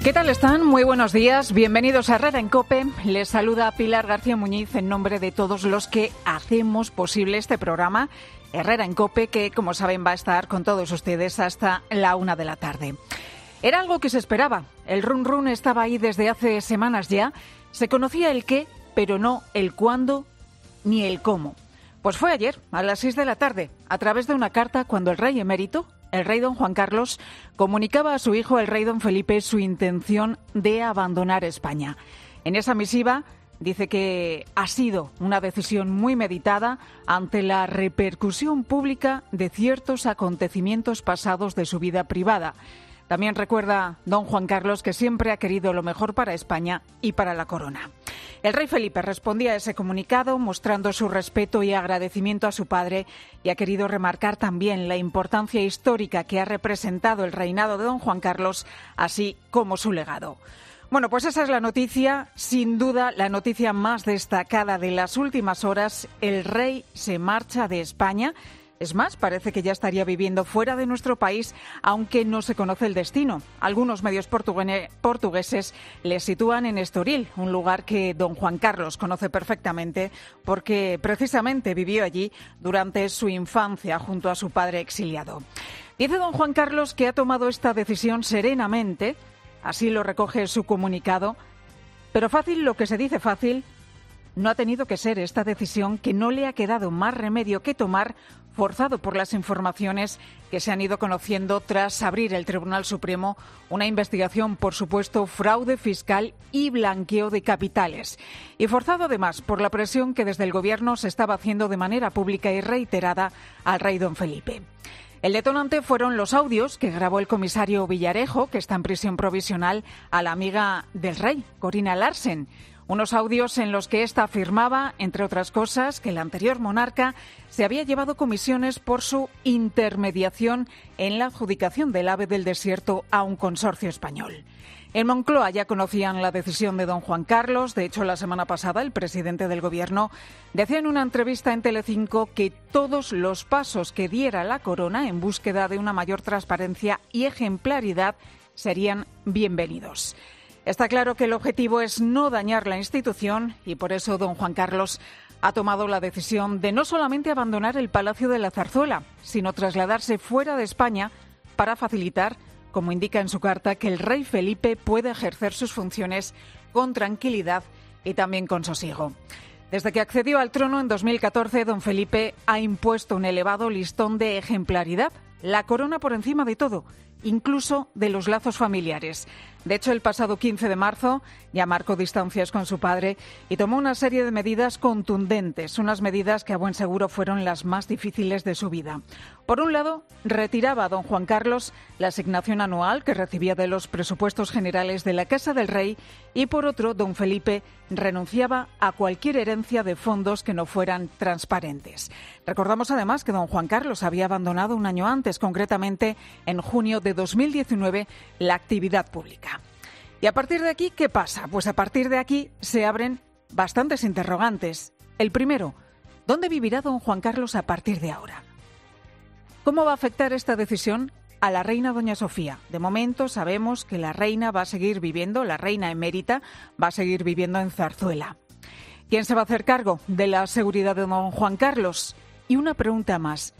¿Qué tal están? Muy buenos días. Bienvenidos a Herrera en COPE. Les saluda Pilar García Muñiz en nombre de todos los que hacemos posible este programa Herrera en COPE, que, como saben, va a estar con todos ustedes hasta la 1 de la tarde. Era algo que se esperaba. El run run estaba ahí desde hace semanas ya. Se conocía el qué, pero no el cuándo ni el cómo. Pues fue ayer, a las 6 de la tarde, a través de una carta, cuando el rey emérito, el rey don Juan Carlos, comunicaba a su hijo, el rey don Felipe, su intención de abandonar España. En esa misiva dice que ha sido una decisión muy meditada ante la repercusión pública de ciertos acontecimientos pasados de su vida privada. También recuerda don Juan Carlos que siempre ha querido lo mejor para España y para la corona. El rey Felipe respondía a ese comunicado mostrando su respeto y agradecimiento a su padre, y ha querido remarcar también la importancia histórica que ha representado el reinado de don Juan Carlos, así como su legado. Bueno, pues esa es la noticia, sin duda la noticia más destacada de las últimas horas. El rey se marcha de España. Es más, parece que ya estaría viviendo fuera de nuestro país, aunque no se conoce el destino. Algunos medios portugueses le sitúan en Estoril, un lugar que don Juan Carlos conoce perfectamente porque precisamente vivió allí durante su infancia junto a su padre exiliado. Dice don Juan Carlos que ha tomado esta decisión serenamente, así lo recoge su comunicado, pero fácil, lo que se dice fácil, no ha tenido que ser esta decisión, que no le ha quedado más remedio que tomar, forzado por las informaciones que se han ido conociendo tras abrir el Tribunal Supremo una investigación por supuesto fraude fiscal y blanqueo de capitales. Y forzado además por la presión que desde el Gobierno se estaba haciendo de manera pública y reiterada al rey don Felipe. El detonante fueron los audios que grabó el comisario Villarejo, que está en prisión provisional, a la amiga del rey, Corina Larsen. Unos audios en los que ésta afirmaba, entre otras cosas, que el anterior monarca se había llevado comisiones por su intermediación en la adjudicación del AVE del desierto a un consorcio español. En Moncloa ya conocían la decisión de don Juan Carlos. De hecho, la semana pasada el presidente del Gobierno decía en una entrevista en Telecinco que todos los pasos que diera la corona en búsqueda de una mayor transparencia y ejemplaridad serían bienvenidos. Está claro que el objetivo es no dañar la institución y por eso don Juan Carlos ha tomado la decisión de no solamente abandonar el Palacio de la Zarzuela, sino trasladarse fuera de España para facilitar, como indica en su carta, que el rey Felipe pueda ejercer sus funciones con tranquilidad y también con sosiego. Desde que accedió al trono en 2014, don Felipe ha impuesto un elevado listón de ejemplaridad, la corona por encima de todo, incluso de los lazos familiares. De hecho, el pasado 15 de marzo ya marcó distancias con su padre y tomó una serie de medidas contundentes, unas medidas que a buen seguro fueron las más difíciles de su vida. Por un lado, retiraba a don Juan Carlos la asignación anual que recibía de los presupuestos generales de la Casa del Rey y, por otro, don Felipe renunciaba a cualquier herencia de fondos que no fueran transparentes. Recordamos además que don Juan Carlos había abandonado un año antes, concretamente en junio de 2019, la actividad pública. Y a partir de aquí, ¿qué pasa? Pues a partir de aquí se abren bastantes interrogantes. El primero, ¿dónde vivirá don Juan Carlos a partir de ahora? ¿Cómo va a afectar esta decisión a la reina doña Sofía? De momento sabemos que la reina va a seguir viviendo, la reina emérita va a seguir viviendo en Zarzuela. ¿Quién se va a hacer cargo de la seguridad de don Juan Carlos? Y una pregunta más.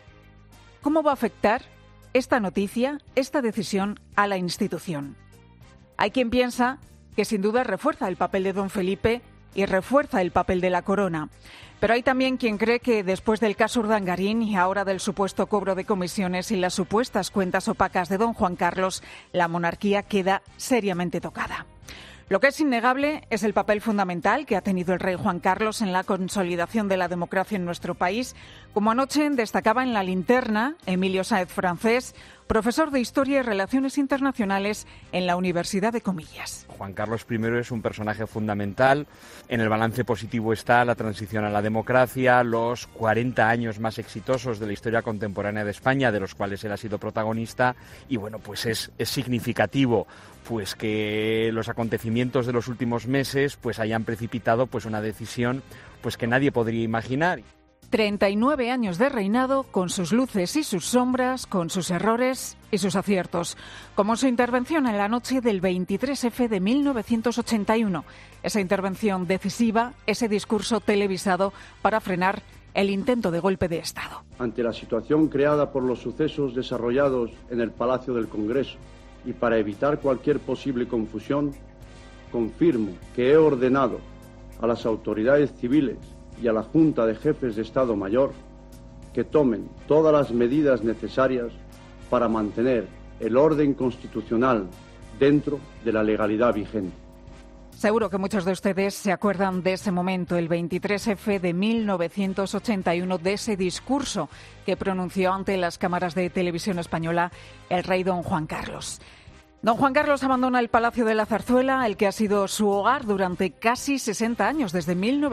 ¿Cómo va a afectar esta noticia, esta decisión a la institución? Hay quien piensa que sin duda refuerza el papel de don Felipe y refuerza el papel de la corona. Pero hay también quien cree que después del caso Urdangarín y ahora del supuesto cobro de comisiones y las supuestas cuentas opacas de don Juan Carlos, la monarquía queda seriamente tocada. Lo que es innegable es el papel fundamental que ha tenido el rey Juan Carlos en la consolidación de la democracia en nuestro país, como anoche destacaba en La Linterna Emilio Sáez Francés, profesor de Historia y Relaciones Internacionales en la Universidad de Comillas. Juan Carlos I es un personaje fundamental. En el balance positivo está la transición a la democracia, los 40 años más exitosos de la historia contemporánea de España, de los cuales él ha sido protagonista, y bueno, pues es significativo pues que los acontecimientos de los últimos meses pues hayan precipitado pues una decisión pues que nadie podría imaginar. 39 años de reinado, con sus luces y sus sombras, con sus errores y sus aciertos, como su intervención en la noche del 23F de 1981. Esa intervención decisiva, ese discurso televisado para frenar el intento de golpe de Estado. Ante la situación creada por los sucesos desarrollados en el Palacio del Congreso y para evitar cualquier posible confusión, confirmo que he ordenado a las autoridades civiles y a la Junta de Jefes de Estado Mayor que tomen todas las medidas necesarias para mantener el orden constitucional dentro de la legalidad vigente. Seguro que muchos de ustedes se acuerdan de ese momento, el 23F de 1981, de ese discurso que pronunció ante las cámaras de televisión española el rey don Juan Carlos. Don Juan Carlos abandona el Palacio de la Zarzuela, el que ha sido su hogar durante casi 60 años, desde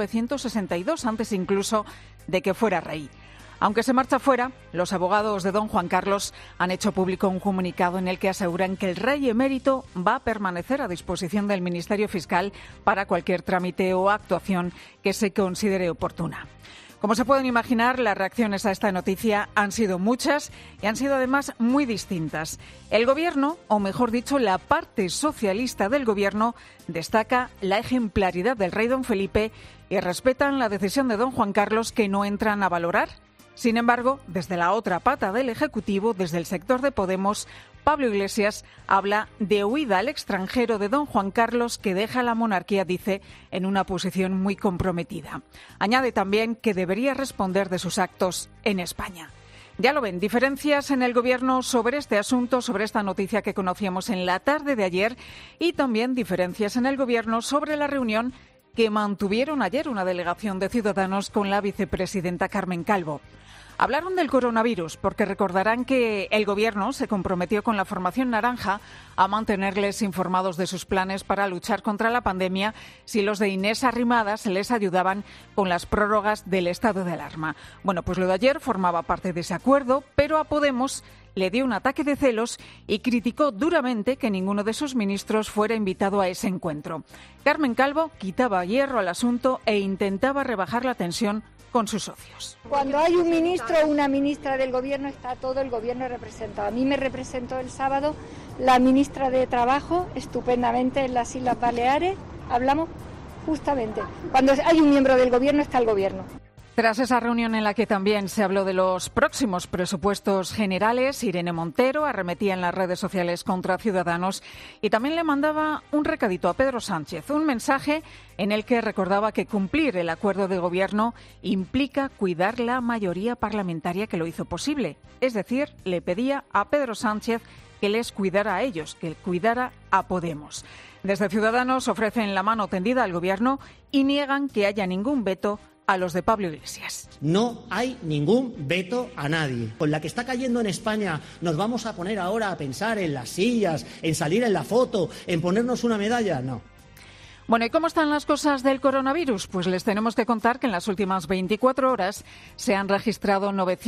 1962, antes incluso de que fuera rey. Aunque se marcha fuera, los abogados de don Juan Carlos han hecho público un comunicado en el que aseguran que el rey emérito va a permanecer a disposición del Ministerio Fiscal para cualquier trámite o actuación que se considere oportuna. Como se pueden imaginar, las reacciones a esta noticia han sido muchas y han sido además muy distintas. El Gobierno, o mejor dicho, la parte socialista del Gobierno, destaca la ejemplaridad del rey don Felipe y respetan la decisión de don Juan Carlos, que no entran a valorar. Sin embargo, desde la otra pata del Ejecutivo, desde el sector de Podemos, Pablo Iglesias habla de huida al extranjero de don Juan Carlos, que deja la monarquía, dice, en una posición muy comprometida. Añade también que debería responder de sus actos en España. Ya lo ven, diferencias en el Gobierno sobre este asunto, sobre esta noticia que conocíamos en la tarde de ayer, y también diferencias en el Gobierno sobre la reunión que mantuvieron ayer una delegación de Ciudadanos con la vicepresidenta Carmen Calvo. Hablaron del coronavirus porque recordarán que el Gobierno se comprometió con la Formación Naranja a mantenerles informados de sus planes para luchar contra la pandemia si los de Inés Arrimadas les ayudaban con las prórrogas del estado de alarma. Bueno, pues lo de ayer formaba parte de ese acuerdo, pero a Podemos le dio un ataque de celos y criticó duramente que ninguno de sus ministros fuera invitado a ese encuentro. Carmen Calvo quitaba hierro al asunto e intentaba rebajar la tensión con sus socios. Cuando hay un ministro o una ministra del Gobierno, está todo el Gobierno representado. A mí me representó el sábado la ministra de Trabajo, estupendamente, en las Islas Baleares. Hablamos justamente. Cuando hay un miembro del Gobierno, está el Gobierno. Tras esa reunión en la que también se habló de los próximos presupuestos generales, Irene Montero arremetía en las redes sociales contra Ciudadanos y también le mandaba un recadito a Pedro Sánchez, un mensaje en el que recordaba que cumplir el acuerdo de gobierno implica cuidar la mayoría parlamentaria que lo hizo posible. Es decir, le pedía a Pedro Sánchez que les cuidara a ellos, que cuidara a Podemos. Desde Ciudadanos ofrecen la mano tendida al Gobierno y niegan que haya ningún veto a los de Pablo Iglesias. No hay ningún veto a nadie. Con la que está cayendo en España, ¿nos vamos a poner ahora a pensar en las sillas, en salir en la foto, en ponernos una medalla? No. Bueno, ¿y cómo están las cosas del coronavirus? Pues les tenemos que contar que en las últimas 24 horas se han registrado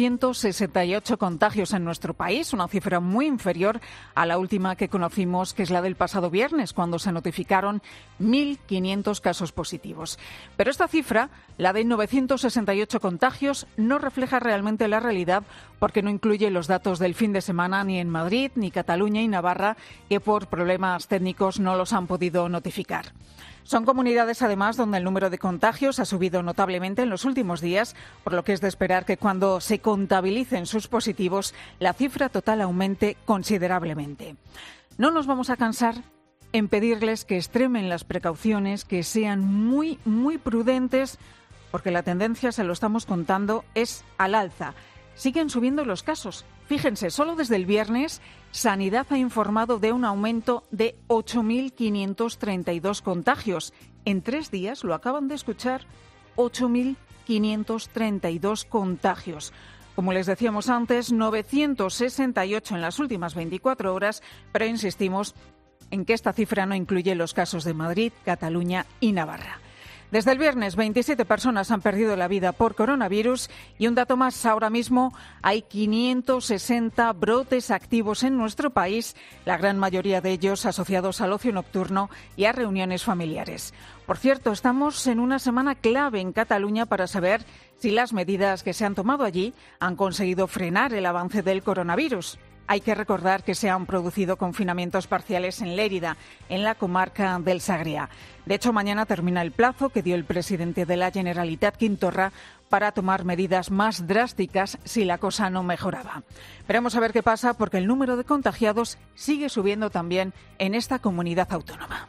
968 contagios en nuestro país, una cifra muy inferior a la última que conocimos, que es la del pasado viernes, cuando se notificaron 1.500 casos positivos. Pero esta cifra, la de 968 contagios, no refleja realmente la realidad porque no incluye los datos del fin de semana ni en Madrid, ni Cataluña y Navarra, que por problemas técnicos no los han podido notificar. Son comunidades, además, donde el número de contagios ha subido notablemente en los últimos días, por lo que es de esperar que cuando se contabilicen sus positivos, la cifra total aumente considerablemente. No nos vamos a cansar en pedirles que extremen las precauciones, que sean muy, muy prudentes, porque la tendencia, se lo estamos contando, es al alza. Siguen subiendo los casos. Fíjense, solo desde el viernes, Sanidad ha informado de un aumento de 8.532 contagios. En 3 días, lo acaban de escuchar, 8.532 contagios. Como les decíamos antes, 968 en las últimas 24 horas, pero insistimos en que esta cifra no incluye los casos de Madrid, Cataluña y Navarra. Desde el viernes, 27 personas han perdido la vida por coronavirus y un dato más, ahora mismo hay 560 brotes activos en nuestro país, la gran mayoría de ellos asociados al ocio nocturno y a reuniones familiares. Por cierto, estamos en una semana clave en Cataluña para saber si las medidas que se han tomado allí han conseguido frenar el avance del coronavirus. Hay que recordar que se han producido confinamientos parciales en Lérida, en la comarca del Segrià. De hecho, mañana termina el plazo que dio el presidente de la Generalitat, Quim Torra, para tomar medidas más drásticas si la cosa no mejoraba. Veremos a ver qué pasa, porque el número de contagiados sigue subiendo también en esta comunidad autónoma.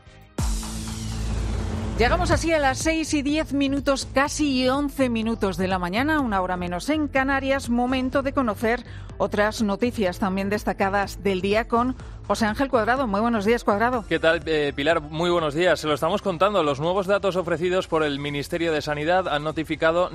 Llegamos así a las 6:10, casi 11 minutos de la mañana, una hora menos en Canarias, momento de conocer otras noticias también destacadas del día con José Ángel Cuadrado. Muy buenos días, Cuadrado. ¿Qué tal, Pilar? Muy buenos días. Se lo estamos contando. Los nuevos datos ofrecidos por el Ministerio de Sanidad han notificado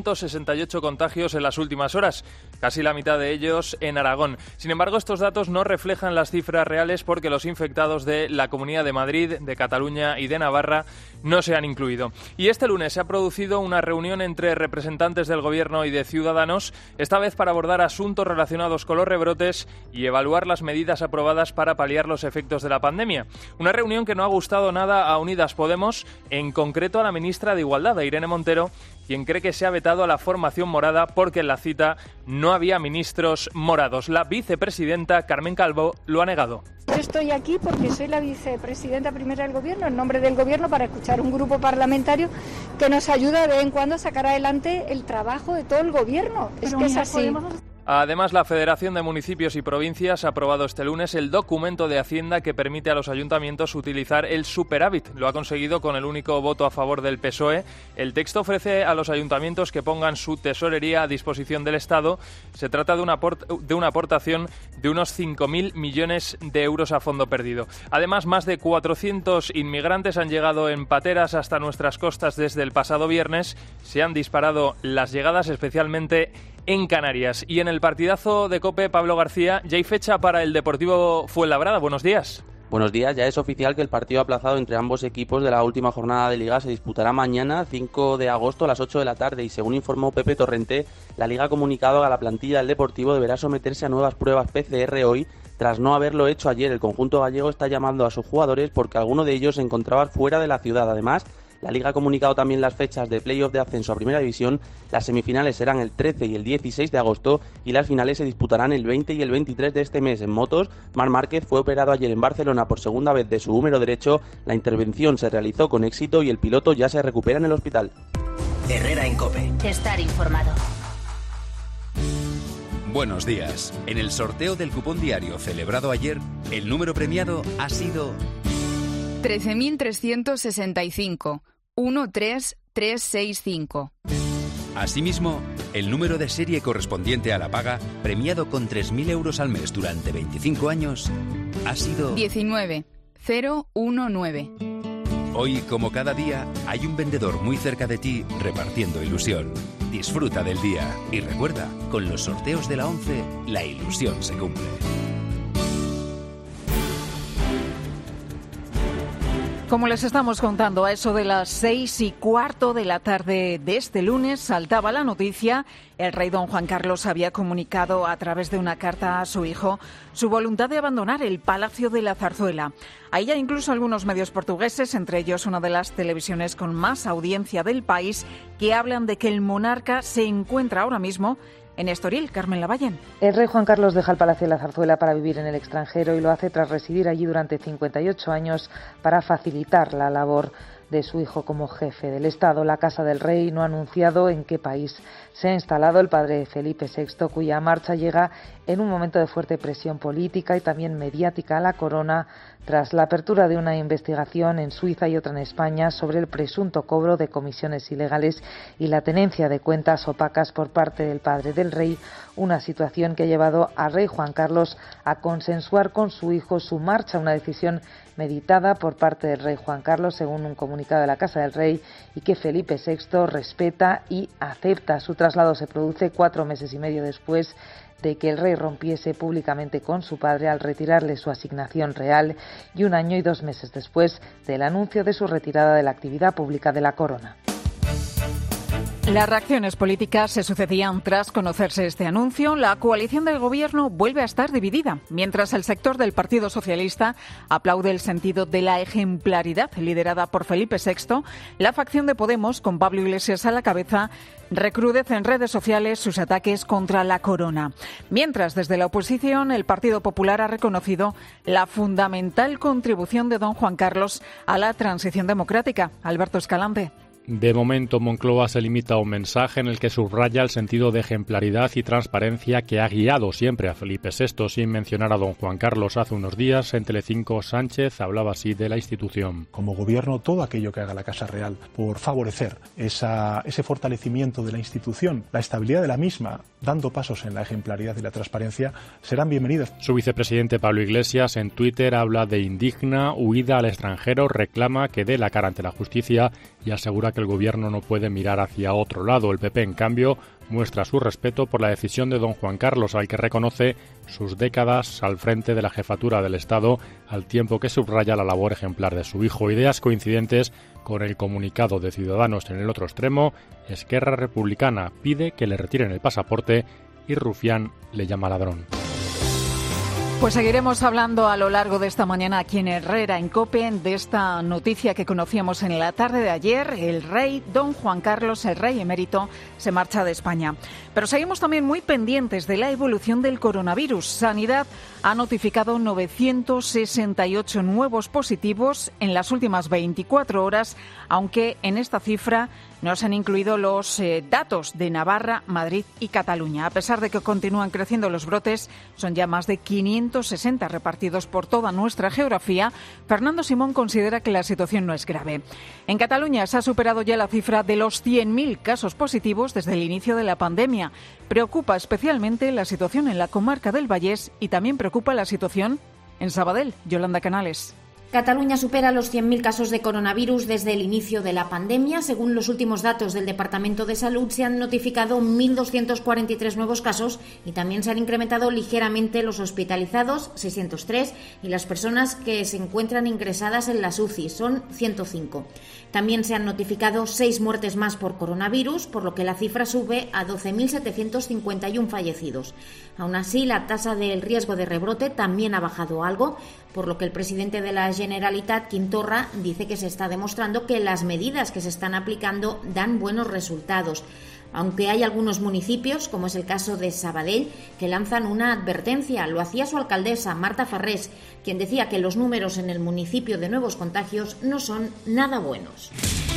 968 contagios en las últimas horas, casi la mitad de ellos en Aragón. Sin embargo, estos datos no reflejan las cifras reales porque los infectados de la Comunidad de Madrid, de Cataluña y de Navarra no se han incluido. Y este lunes se ha producido una reunión entre representantes del Gobierno y de Ciudadanos, esta vez para abordar asuntos relacionados con los rebrotes y evaluar las medidas aprobadas para paliar los efectos de la pandemia. Una reunión que no ha gustado nada a Unidas Podemos, en concreto a la ministra de Igualdad, a Irene Montero, quien cree que se ha vetado a la formación morada porque en la cita no había ministros morados. La vicepresidenta Carmen Calvo lo ha negado. Yo estoy aquí porque soy la vicepresidenta primera del Gobierno, en nombre del Gobierno, para escuchar un grupo parlamentario que nos ayuda de vez en cuando a sacar adelante el trabajo de todo el Gobierno. Es que es así. Además, la Federación de Municipios y Provincias ha aprobado este lunes el documento de Hacienda que permite a los ayuntamientos utilizar el superávit. Lo ha conseguido con el único voto a favor del PSOE. El texto ofrece a los ayuntamientos que pongan su tesorería a disposición del Estado. Se trata de una aportación de unos 5.000 millones de euros a fondo perdido. Además, más de 400 inmigrantes han llegado en pateras hasta nuestras costas desde el pasado viernes. Se han disparado las llegadas, especialmente en Canarias. Y en el partidazo de COPE, Pablo García, ya hay fecha para el Deportivo Fuenlabrada. Buenos días. Buenos días, ya es oficial que el partido aplazado entre ambos equipos de la última jornada de Liga se disputará mañana, 5 de agosto a las 8 de la tarde y según informó Pepe Torrente, la Liga ha comunicado a la plantilla del Deportivo deberá someterse a nuevas pruebas PCR hoy tras no haberlo hecho ayer. El conjunto gallego está llamando a sus jugadores porque alguno de ellos se encontraba fuera de la ciudad. Además, la Liga ha comunicado también las fechas de playoff de ascenso a Primera División. Las semifinales serán el 13 y el 16 de agosto y las finales se disputarán el 20 y el 23 de este mes. En motos, Marc Márquez fue operado ayer en Barcelona por segunda vez de su húmero derecho. La intervención se realizó con éxito y el piloto ya se recupera en el hospital. Herrera en COPE. Estar informado. Buenos días. En el sorteo del cupón diario celebrado ayer, el número premiado ha sido 13.365, 13365. Asimismo, el número de serie correspondiente a la paga, premiado con 3.000 euros al mes durante 25 años, ha sido 19019. Hoy, como cada día, hay un vendedor muy cerca de ti repartiendo ilusión. Disfruta del día y recuerda, con los sorteos de la 11, la ilusión se cumple. Como les estamos contando, a eso de las 6:15 de la tarde de este lunes saltaba la noticia. El rey don Juan Carlos había comunicado a través de una carta a su hijo su voluntad de abandonar el Palacio de la Zarzuela. Hay ya incluso algunos medios portugueses, entre ellos una de las televisiones con más audiencia del país, que hablan de que el monarca se encuentra ahora mismo en Estoril. Carmen Lavalle. El rey Juan Carlos deja el Palacio de la Zarzuela para vivir en el extranjero y lo hace tras residir allí durante 58 años para facilitar la labor de su hijo como jefe del Estado. La Casa del Rey no ha anunciado en qué país se ha instalado el padre Felipe VI, cuya marcha llega en un momento de fuerte presión política y también mediática a la corona tras la apertura de una investigación en Suiza y otra en España sobre el presunto cobro de comisiones ilegales y la tenencia de cuentas opacas por parte del padre del rey, una situación que ha llevado al rey Juan Carlos a consensuar con su hijo su marcha, una decisión meditada por parte del rey Juan Carlos, según un comunicado de la Casa del Rey, y que Felipe VI respeta y acepta. Su traslado se produce 4 meses y medio después de que el rey rompiese públicamente con su padre al retirarle su asignación real y 1 año y 2 meses después del anuncio de su retirada de la actividad pública de la corona. Las reacciones políticas se sucedían tras conocerse este anuncio. La coalición del Gobierno vuelve a estar dividida. Mientras el sector del Partido Socialista aplaude el sentido de la ejemplaridad liderada por Felipe VI, la facción de Podemos, con Pablo Iglesias a la cabeza, recrudece en redes sociales sus ataques contra la corona. Mientras, desde la oposición, el Partido Popular ha reconocido la fundamental contribución de don Juan Carlos a la transición democrática. Alberto Escalante. De momento, Moncloa se limita a un mensaje en el que subraya el sentido de ejemplaridad y transparencia que ha guiado siempre a Felipe VI, sin mencionar a don Juan Carlos. Hace unos días, en Telecinco, Sánchez hablaba así de la institución. Como gobierno, todo aquello que haga la Casa Real por favorecer ese fortalecimiento de la institución, la estabilidad de la misma, dando pasos en la ejemplaridad y la transparencia, serán bienvenidos. Su vicepresidente Pablo Iglesias en Twitter habla de indigna huida al extranjero, reclama que dé la cara ante la justicia y asegura que el gobierno no puede mirar hacia otro lado. El PP, en cambio, muestra su respeto por la decisión de don Juan Carlos, al que reconoce sus décadas al frente de la jefatura del Estado, al tiempo que subraya la labor ejemplar de su hijo. Ideas coincidentes con el comunicado de Ciudadanos en el otro extremo. Esquerra Republicana pide que le retiren el pasaporte y Rufián le llama ladrón. Pues seguiremos hablando a lo largo de esta mañana aquí en Herrera en COPE de esta noticia que conocíamos en la tarde de ayer. El rey don Juan Carlos, el rey emérito, se marcha de España. Pero seguimos también muy pendientes de la evolución del coronavirus. Sanidad ha notificado 968 nuevos positivos en las últimas 24 horas, aunque en esta cifra no se han incluido los datos de Navarra, Madrid y Cataluña. A pesar de que continúan creciendo los brotes, son ya más de 560 repartidos por toda nuestra geografía. Fernando Simón considera que la situación no es grave. En Cataluña se ha superado ya la cifra de los 100.000 casos positivos desde el inicio de la pandemia. Preocupa especialmente la situación en la comarca del Vallés y también preocupa la situación en Sabadell. Yolanda Canales. Cataluña supera los 100.000 casos de coronavirus desde el inicio de la pandemia. Según los últimos datos del Departamento de Salud, se han notificado 1.243 nuevos casos y también se han incrementado ligeramente los hospitalizados, 603, y las personas que se encuentran ingresadas en las UCI, son 105. También se han notificado 6 muertes más por coronavirus, por lo que la cifra sube a 12.751 fallecidos. Aún así, la tasa del riesgo de rebrote también ha bajado algo, por lo que el presidente de la Generalitat, Quim Torra, dice que se está demostrando que las medidas que se están aplicando dan buenos resultados. Aunque hay algunos municipios, como es el caso de Sabadell, que lanzan una advertencia. Lo hacía su alcaldesa, Marta Farrés, quien decía que los números en el municipio de nuevos contagios no son nada buenos.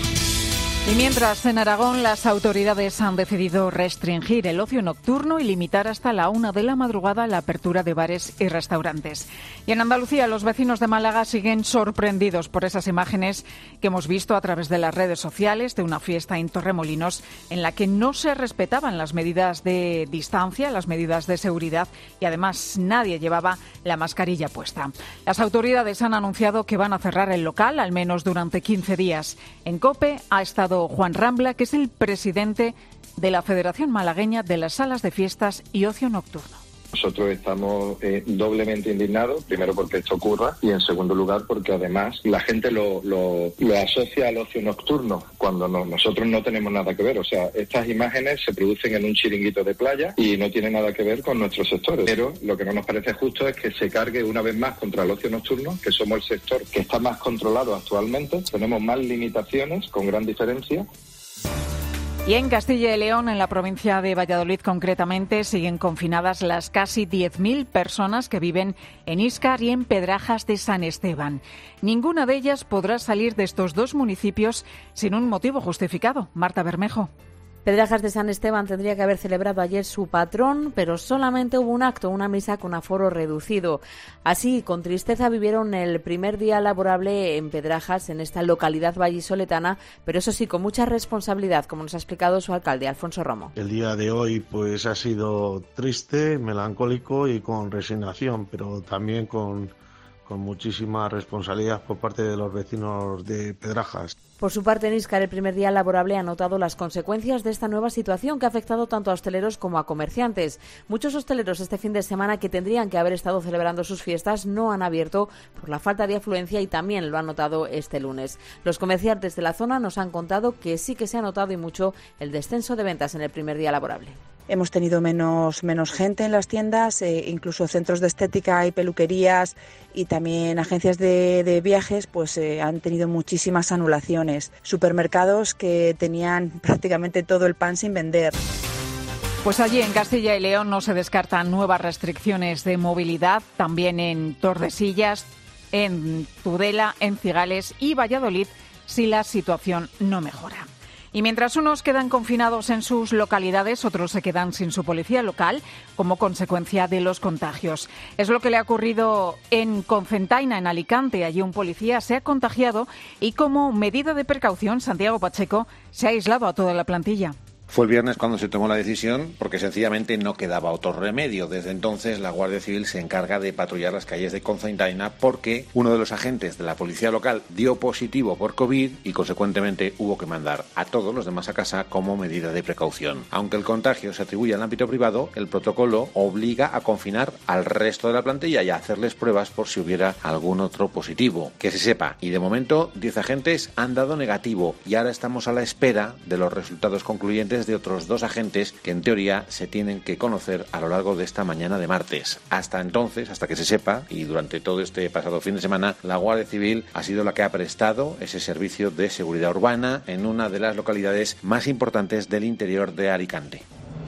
Y mientras, en Aragón, las autoridades han decidido restringir el ocio nocturno y limitar hasta la 1 de la madrugada la apertura de bares y restaurantes. Y en Andalucía, los vecinos de Málaga siguen sorprendidos por esas imágenes que hemos visto a través de las redes sociales de una fiesta en Torremolinos en la que no se respetaban las medidas de distancia, las medidas de seguridad y además nadie llevaba la mascarilla puesta. Las autoridades han anunciado que van a cerrar el local al menos durante 15 días. En COPE ha estado Juan Rambla, que es el presidente de la Federación Malagueña de las Salas de Fiestas y Ocio Nocturno. Nosotros estamos doblemente indignados, primero porque esto ocurra y en segundo lugar porque además la gente lo asocia al ocio nocturno cuando nosotros no tenemos nada que ver. O sea, estas imágenes se producen en un chiringuito de playa y no tienen nada que ver con nuestros sectores. Pero lo que no nos parece justo es que se cargue una vez más contra el ocio nocturno, que somos el sector que está más controlado actualmente. Tenemos más limitaciones, con gran diferencia. Y en Castilla y León, en la provincia de Valladolid concretamente, siguen confinadas las casi 10.000 personas que viven en Íscar y en Pedrajas de San Esteban. Ninguna de ellas podrá salir de estos dos municipios sin un motivo justificado. Marta Bermejo. Pedrajas de San Esteban tendría que haber celebrado ayer su patrón, pero solamente hubo un acto, una misa con aforo reducido. Así, con tristeza vivieron el primer día laborable en Pedrajas, en esta localidad vallisoletana, pero eso sí, con mucha responsabilidad, como nos ha explicado su alcalde, Alfonso Romo. El día de hoy pues ha sido triste, melancólico y con resignación, pero también con con muchísima responsabilidad por parte de los vecinos de Pedrajas. Por su parte, en Íscar, el primer día laborable ha notado las consecuencias de esta nueva situación que ha afectado tanto a hosteleros como a comerciantes. Muchos hosteleros este fin de semana que tendrían que haber estado celebrando sus fiestas no han abierto por la falta de afluencia y también lo han notado este lunes. Los comerciantes de la zona nos han contado que sí que se ha notado y mucho el descenso de ventas en el primer día laborable. Hemos tenido menos gente en las tiendas, incluso centros de estética y peluquerías y también agencias de viajes pues han tenido muchísimas anulaciones. Supermercados que tenían prácticamente todo el pan sin vender. Pues allí en Castilla y León no se descartan nuevas restricciones de movilidad, también en Tordesillas, en Tudela, en Cigales y Valladolid, si la situación no mejora. Y mientras unos quedan confinados en sus localidades, otros se quedan sin su policía local como consecuencia de los contagios. Es lo que le ha ocurrido en Cocentaina, en Alicante. Allí un policía se ha contagiado y como medida de precaución, Santiago Pacheco se ha aislado a toda la plantilla. Fue el viernes cuando se tomó la decisión porque sencillamente no quedaba otro remedio. Desde entonces la Guardia Civil se encarga de patrullar las calles de Cocentaina porque uno de los agentes de la policía local dio positivo por COVID y consecuentemente hubo que mandar a todos los demás a casa como medida de precaución. Aunque el contagio se atribuye al ámbito privado, el protocolo obliga a confinar al resto de la plantilla y a hacerles pruebas por si hubiera algún otro positivo. Que se sepa, y de momento 10 agentes han dado negativo y ahora estamos a la espera de los resultados concluyentes de otros 2 agentes que en teoría se tienen que conocer a lo largo de esta mañana de martes. Hasta entonces, hasta que se sepa, y durante todo este pasado fin de semana, la Guardia Civil ha sido la que ha prestado ese servicio de seguridad urbana en una de las localidades más importantes del interior de Alicante.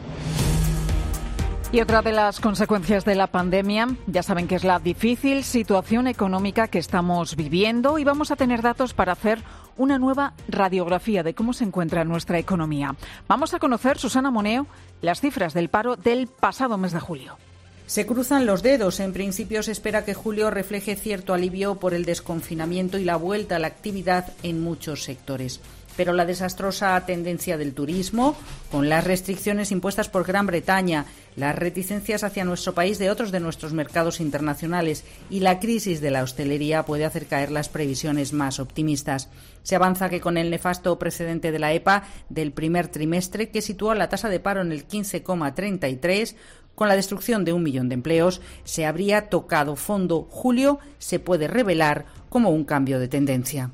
Y otra de las consecuencias de la pandemia, ya saben que es la difícil situación económica que estamos viviendo y vamos a tener datos para hacer una nueva radiografía de cómo se encuentra nuestra economía. Vamos a conocer, Susana Moneo, las cifras del paro del pasado mes de julio. Se cruzan los dedos. En principio se espera que julio refleje cierto alivio por el desconfinamiento y la vuelta a la actividad en muchos sectores. Pero la desastrosa tendencia del turismo, con las restricciones impuestas por Gran Bretaña, las reticencias hacia nuestro país de otros de nuestros mercados internacionales y la crisis de la hostelería puede hacer caer las previsiones más optimistas. Se avanza que con el nefasto precedente de la EPA del primer trimestre, que sitúa la tasa de paro en el 15,33%, con la destrucción de 1 millón de empleos, se habría tocado fondo. Julio se puede revelar como un cambio de tendencia.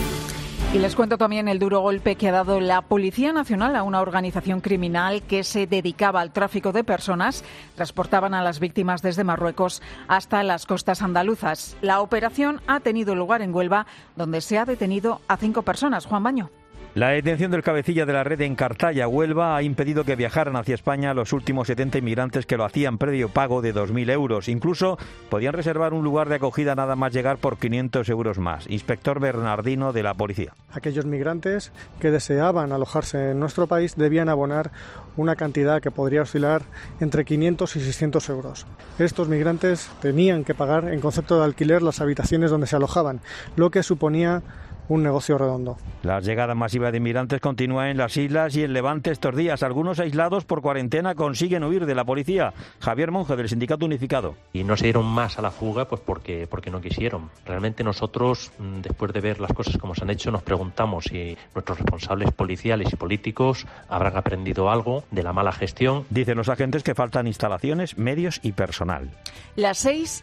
Y les cuento también el duro golpe que ha dado la Policía Nacional a una organización criminal que se dedicaba al tráfico de personas. Transportaban a las víctimas desde Marruecos hasta las costas andaluzas. La operación ha tenido lugar en Huelva, donde se ha detenido a 5 personas. Juan Baño. La detención del cabecilla de la red en Cartaya, Huelva, ha impedido que viajaran hacia España los últimos 70 inmigrantes que lo hacían previo pago de 2.000 euros. Incluso podían reservar un lugar de acogida nada más llegar por 500 euros más. Inspector Bernardino de la Policía. Aquellos migrantes que deseaban alojarse en nuestro país debían abonar una cantidad que podría oscilar entre 500 y 600 euros. Estos migrantes tenían que pagar en concepto de alquiler las habitaciones donde se alojaban, lo que suponía un negocio redondo. La llegada masiva de inmigrantes continúa en las islas y en Levante estos días. Algunos aislados por cuarentena consiguen huir de la policía. Javier Monge, del Sindicato Unificado. Y no se dieron más a la fuga pues porque no quisieron. Realmente nosotros, después de ver las cosas como se han hecho, nos preguntamos si nuestros responsables policiales y políticos habrán aprendido algo de la mala gestión. Dicen los agentes que faltan instalaciones, medios y personal. Las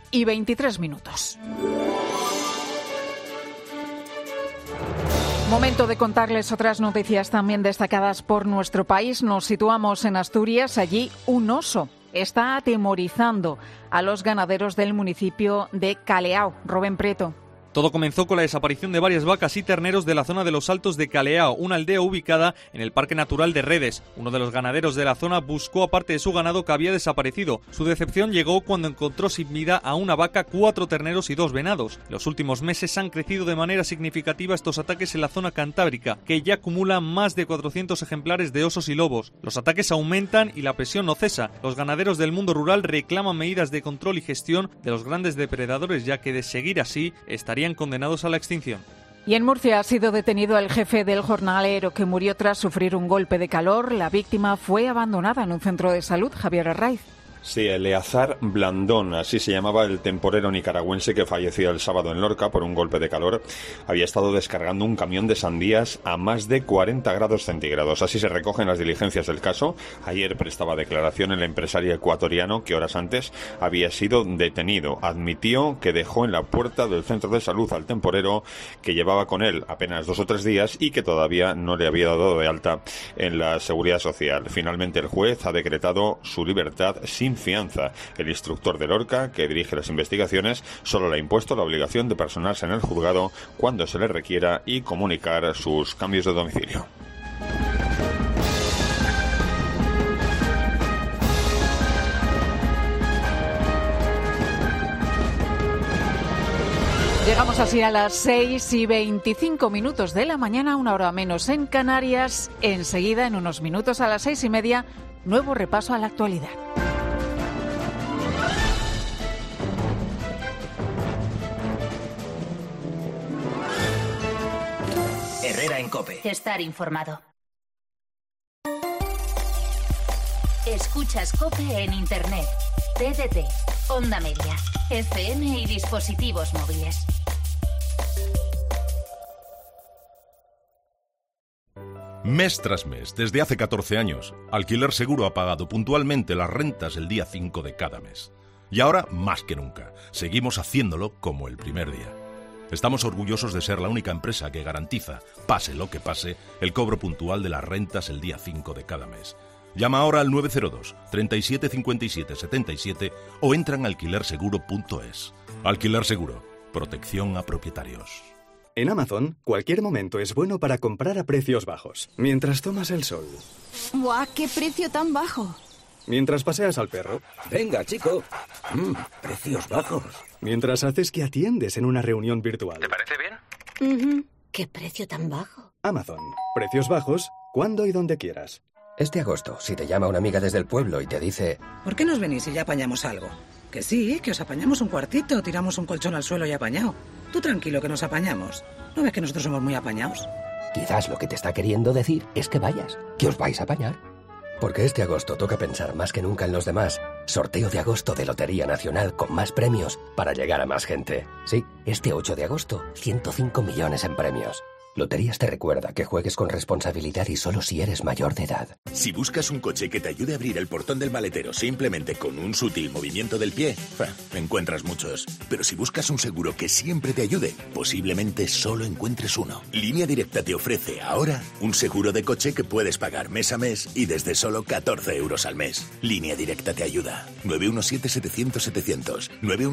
6:23. Momento de contarles otras noticias también destacadas por nuestro país. Nos situamos en Asturias. Allí un oso está atemorizando a los ganaderos del municipio de Caleao. Rubén Prieto. Todo comenzó con la desaparición de varias vacas y terneros de la zona de los Altos de Caleao, una aldea ubicada en el Parque Natural de Redes. Uno de los ganaderos de la zona buscó a parte de su ganado que había desaparecido. Su decepción llegó cuando encontró sin vida a una vaca, 4 terneros y 2 venados. En los últimos meses han crecido de manera significativa estos ataques en la zona cantábrica, que ya acumula más de 400 ejemplares de osos y lobos. Los ataques aumentan y la presión no cesa. Los ganaderos del mundo rural reclaman medidas de control y gestión de los grandes depredadores, ya que de seguir así estarían condenados a la extinción. Y en Murcia ha sido detenido el jefe del jornalero que murió tras sufrir un golpe de calor. La víctima fue abandonada en un centro de salud. Javier Arraiz. Sí, Eleazar Blandón, así se llamaba el temporero nicaragüense que falleció el sábado en Lorca por un golpe de calor. Había estado descargando un camión de sandías a más de 40 grados centígrados. Así se recogen las diligencias del caso. Ayer prestaba declaración el empresario ecuatoriano que horas antes había sido detenido. Admitió que dejó en la puerta del centro de salud al temporero, que llevaba con él apenas 2 o 3 días y que todavía no le había dado de alta en la Seguridad Social. Finalmente el juez ha decretado su libertad sin fianza. El instructor de Lorca, que dirige las investigaciones, solo le ha impuesto la obligación de personarse en el juzgado cuando se le requiera y comunicar sus cambios de domicilio. Llegamos así a las 6:25 de la mañana, 1 hora menos en Canarias. Enseguida, en unos minutos, a las 6:30, nuevo repaso a la actualidad. Herrera en COPE. Estar informado. Escuchas COPE en Internet, TDT, Onda Media, FM y dispositivos móviles. Mes tras mes, desde hace 14 años, Alquiler Seguro ha pagado puntualmente las rentas el día 5 de cada mes. Y ahora, más que nunca, seguimos haciéndolo como el primer día. Estamos orgullosos de ser la única empresa que garantiza, pase lo que pase, el cobro puntual de las rentas el día 5 de cada mes. Llama ahora al 902 37 57 77 o entra en alquilerseguro.es. Alquiler Seguro. Protección a propietarios. En Amazon, cualquier momento es bueno para comprar a precios bajos. Mientras tomas el sol. ¡Buah, qué precio tan bajo! Mientras paseas al perro. Venga, chico. Precios bajos. Mientras haces que atiendes en una reunión virtual. ¿Te parece bien? ¿Qué precio tan bajo? Amazon. Precios bajos, cuando y donde quieras. Este agosto, si te llama una amiga desde el pueblo y te dice... ¿Por qué nos venís y ya apañamos algo? Que sí, que os apañamos un cuartito, tiramos un colchón al suelo y apañado. Tú tranquilo que nos apañamos. ¿No ves que nosotros somos muy apañados? Quizás lo que te está queriendo decir es que vayas, que os vais a apañar. Porque este agosto toca pensar más que nunca en los demás. Sorteo de agosto de Lotería Nacional con más premios para llegar a más gente. Sí, este 8 de agosto, 105 millones en premios. Loterías te recuerda que juegues con responsabilidad y solo si eres mayor de edad. Si buscas un coche que te ayude a abrir el portón del maletero simplemente con un sutil movimiento del pie, encuentras muchos. Pero si buscas un seguro que siempre te ayude, posiblemente solo encuentres uno. Línea Directa te ofrece ahora un seguro de coche que puedes pagar mes a mes y desde solo 14 euros al mes. Línea Directa te ayuda. 917-700-700,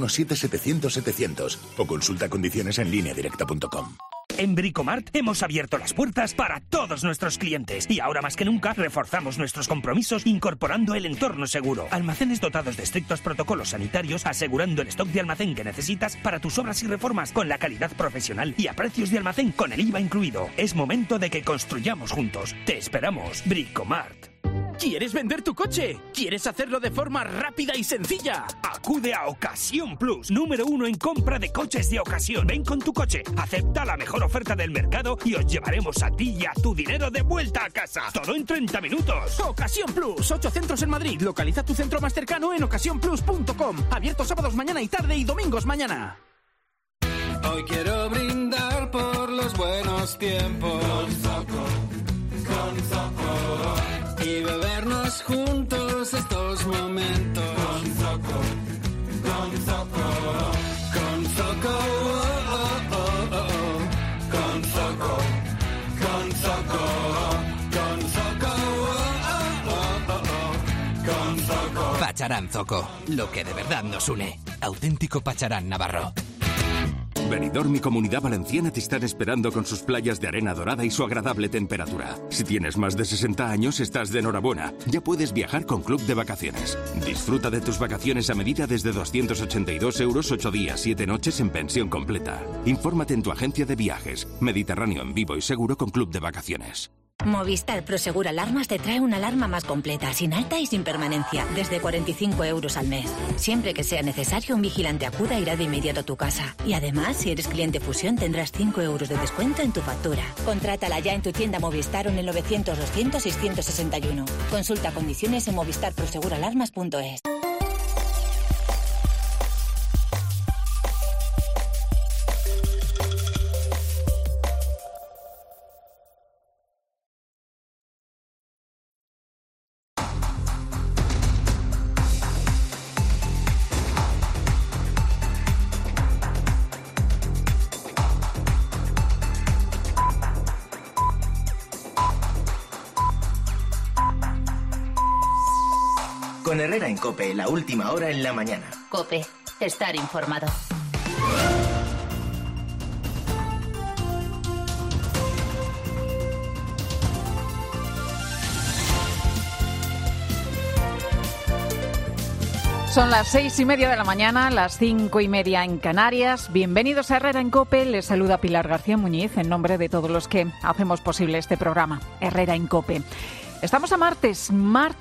917-700-700 o consulta condiciones en lineadirecta.com. En Bricomart hemos abierto las puertas para todos nuestros clientes y ahora más que nunca reforzamos nuestros compromisos incorporando el entorno seguro. Almacenes dotados de estrictos protocolos sanitarios asegurando el stock de almacén que necesitas para tus obras y reformas con la calidad profesional y a precios de almacén con el IVA incluido. Es momento de que construyamos juntos. Te esperamos, Bricomart. ¿Quieres vender tu coche? ¿Quieres hacerlo de forma rápida y sencilla? Acude a Ocasión Plus, número 1 en compra de coches de ocasión. Ven con tu coche, acepta la mejor oferta del mercado y os llevaremos a ti y a tu dinero de vuelta a casa. Todo en 30 minutos. Ocasión Plus, 8 centros en Madrid. Localiza tu centro más cercano en ocasiónplus.com. Abierto sábados mañana y tarde y domingos mañana. Hoy quiero brindar por los buenos tiempos. Con Zoco. Y bebernos juntos estos momentos. Con Zoco. Con Zoco, oh, oh, oh, oh. Con Zoco. Con Zoco. Con Zoco, oh, oh, oh, oh. Con Zoco. Pacharán Zoco, lo que de verdad nos une. Auténtico Pacharán Navarro. Benidorm y Comunidad Valenciana te están esperando con sus playas de arena dorada y su agradable temperatura. Si tienes más de 60 años, estás de enhorabuena. Ya puedes viajar con Club de Vacaciones. Disfruta de tus vacaciones a medida desde 282 euros, 8 días, 7 noches en pensión completa. Infórmate en tu agencia de viajes. Mediterráneo en vivo y seguro con Club de Vacaciones. Movistar Prosegur Alarmas te trae una alarma más completa, sin alta y sin permanencia, desde 45 euros al mes. Siempre que sea necesario, un vigilante acuda e irá de inmediato a tu casa. Y además, si eres cliente Fusión, tendrás 5 euros de descuento en tu factura. Contrátala ya en tu tienda Movistar o en el 900 200 661. Consulta condiciones en movistarproseguralarmas.es. Con Herrera en COPE, la última hora en la mañana. COPE, estar informado. Son las 6:30 de la mañana, las 5:30 en Canarias. Bienvenidos a Herrera en COPE. Les saluda Pilar García Muñiz en nombre de todos los que hacemos posible este programa, Herrera en COPE. Estamos a martes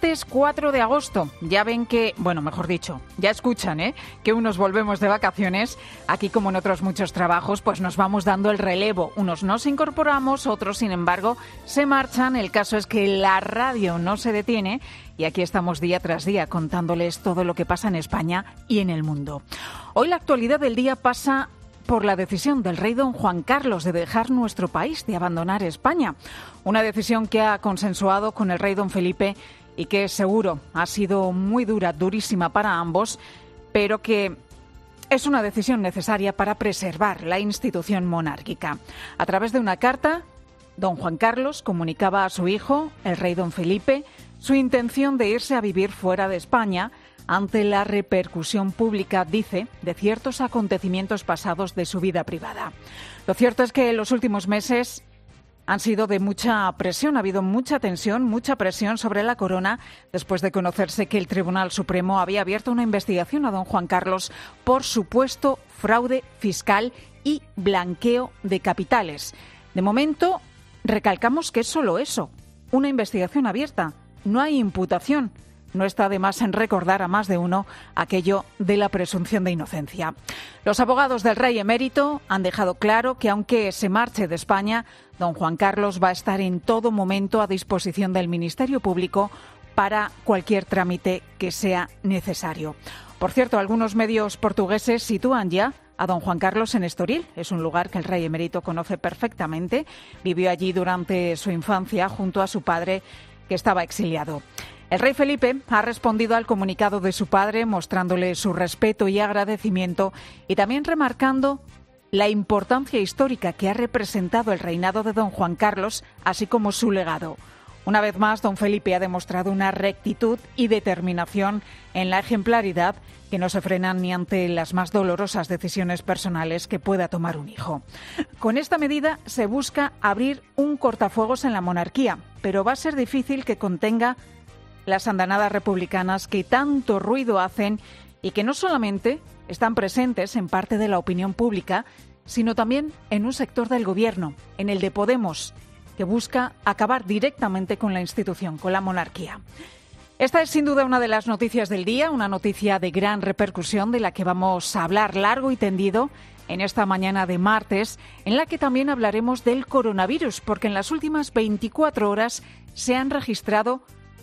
4 de agosto. Ya ven que, bueno, mejor dicho, ya escuchan, que unos volvemos de vacaciones. Aquí, como en otros muchos trabajos, pues nos vamos dando el relevo. Unos nos incorporamos, otros, sin embargo, se marchan. El caso es que la radio no se detiene y aquí estamos día tras día contándoles todo lo que pasa en España y en el mundo. Hoy la actualidad del día pasa por la decisión del rey don Juan Carlos de dejar nuestro país, de abandonar España. Una decisión que ha consensuado con el rey don Felipe y que seguro ha sido muy dura, durísima para ambos, pero que es una decisión necesaria para preservar la institución monárquica. A través de una carta, don Juan Carlos comunicaba a su hijo, el rey don Felipe, su intención de irse a vivir fuera de España ante la repercusión pública, dice, de ciertos acontecimientos pasados de su vida privada. Lo cierto es que los últimos meses han sido de mucha presión, ha habido mucha tensión, mucha presión sobre la corona después de conocerse que el Tribunal Supremo había abierto una investigación a don Juan Carlos por supuesto fraude fiscal y blanqueo de capitales. De momento, recalcamos que es solo eso, una investigación abierta, no hay imputación. No está de más en recordar a más de uno aquello de la presunción de inocencia. Los abogados del rey emérito han dejado claro que aunque se marche de España, don Juan Carlos va a estar en todo momento a disposición del Ministerio Público para cualquier trámite que sea necesario. Por cierto, algunos medios portugueses sitúan ya a don Juan Carlos en Estoril. Es un lugar que el rey emérito conoce perfectamente. Vivió allí durante su infancia junto a su padre, que estaba exiliado. El rey Felipe ha respondido al comunicado de su padre mostrándole su respeto y agradecimiento y también remarcando la importancia histórica que ha representado el reinado de don Juan Carlos, así como su legado. Una vez más, don Felipe ha demostrado una rectitud y determinación en la ejemplaridad que no se frenan ni ante las más dolorosas decisiones personales que pueda tomar un hijo. Con esta medida se busca abrir un cortafuegos en la monarquía, pero va a ser difícil que contenga las andanadas republicanas que tanto ruido hacen y que no solamente están presentes en parte de la opinión pública, sino también en un sector del gobierno, en el de Podemos, que busca acabar directamente con la institución, con la monarquía. Esta es sin duda una de las noticias del día, una noticia de gran repercusión de la que vamos a hablar largo y tendido en esta mañana de martes, en la que también hablaremos del coronavirus, porque en las últimas 24 horas se han registrado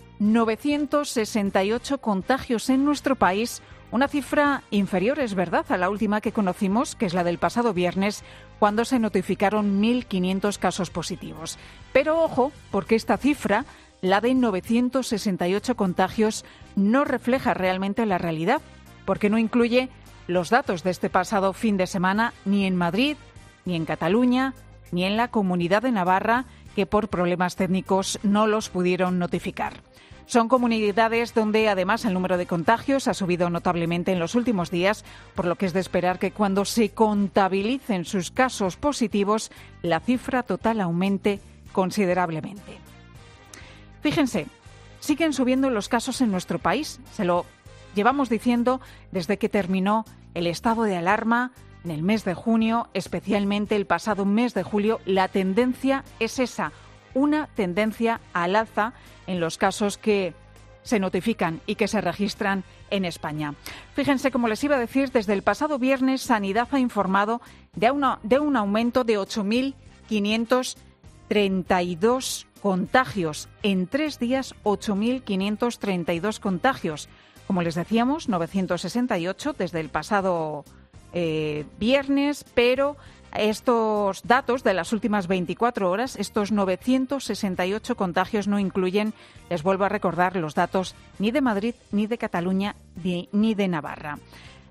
968 contagios en nuestro país, una cifra inferior, es verdad, a la última que conocimos, que es la del pasado viernes, cuando se notificaron 1.500 casos positivos. Pero ojo, porque esta cifra, la de 968 contagios, no refleja realmente la realidad, porque no incluye los datos de este pasado fin de semana ni en Madrid, ni en Cataluña, ni en la Comunidad de Navarra, que por problemas técnicos no los pudieron notificar. Son comunidades donde además el número de contagios ha subido notablemente en los últimos días, por lo que es de esperar que cuando se contabilicen sus casos positivos, la cifra total aumente considerablemente. Fíjense, siguen subiendo los casos en nuestro país. Se lo llevamos diciendo desde que terminó el estado de alarma en el mes de junio, especialmente el pasado mes de julio. La tendencia es esa, una tendencia al alza en los casos que se notifican y que se registran en España. Fíjense, como les iba a decir, desde el pasado viernes Sanidad ha informado de un aumento de 8.532 contagios. En 3 días, 8.532 contagios. Como les decíamos, 968 desde el pasado viernes, pero estos datos de las últimas 24 horas, estos 968 contagios no incluyen, les vuelvo a recordar, los datos ni de Madrid, ni de Cataluña, ni de Navarra.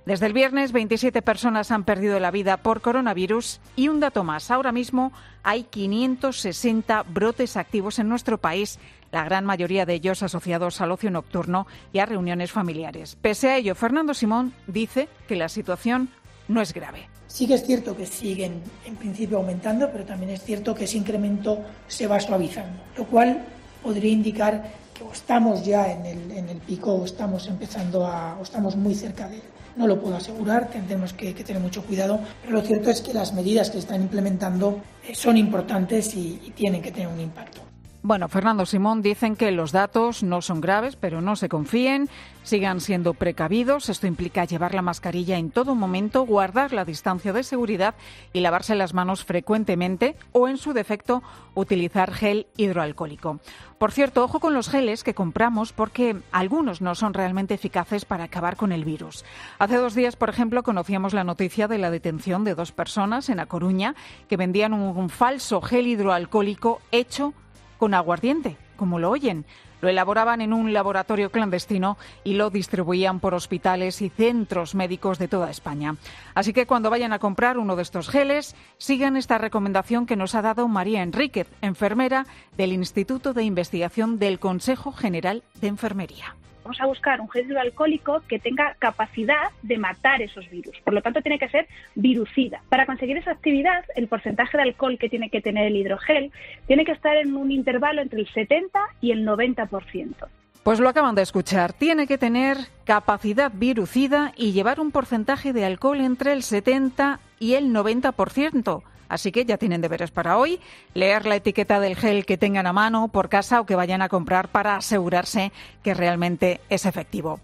Desde el viernes, 27 personas han perdido la vida por coronavirus y un dato más. Ahora mismo hay 560 brotes activos en nuestro país, la gran mayoría de ellos asociados al ocio nocturno y a reuniones familiares. Pese a ello, Fernando Simón dice que la situación no es grave. Sí que es cierto que siguen en principio aumentando, pero también es cierto que ese incremento se va suavizando, lo cual podría indicar que o estamos ya en el pico o estamos estamos muy cerca de él. No lo puedo asegurar, tendremos que tener mucho cuidado, pero lo cierto es que las medidas que se están implementando son importantes y tienen que tener un impacto. Bueno, Fernando Simón dicen que los datos no son graves, pero no se confíen, sigan siendo precavidos. Esto implica llevar la mascarilla en todo momento, guardar la distancia de seguridad y lavarse las manos frecuentemente o, en su defecto, utilizar gel hidroalcohólico. Por cierto, ojo con los geles que compramos porque algunos no son realmente eficaces para acabar con el virus. Hace 2 días, por ejemplo, conocíamos la noticia de la detención de 2 personas en A Coruña que vendían un falso gel hidroalcohólico hecho con aguardiente, como lo oyen. Lo elaboraban en un laboratorio clandestino y lo distribuían por hospitales y centros médicos de toda España. Así que cuando vayan a comprar uno de estos geles, sigan esta recomendación que nos ha dado María Enríquez, enfermera del Instituto de Investigación del Consejo General de Enfermería. Vamos a buscar un gel hidroalcohólico que tenga capacidad de matar esos virus. Por lo tanto, tiene que ser virucida. Para conseguir esa actividad, el porcentaje de alcohol que tiene que tener el hidrogel tiene que estar en un intervalo entre el 70 y el 90%. Pues lo acaban de escuchar. Tiene que tener capacidad virucida y llevar un porcentaje de alcohol entre el 70 y el 90%. Así que ya tienen deberes para hoy, leer la etiqueta del gel que tengan a mano por casa o que vayan a comprar para asegurarse que realmente es efectivo.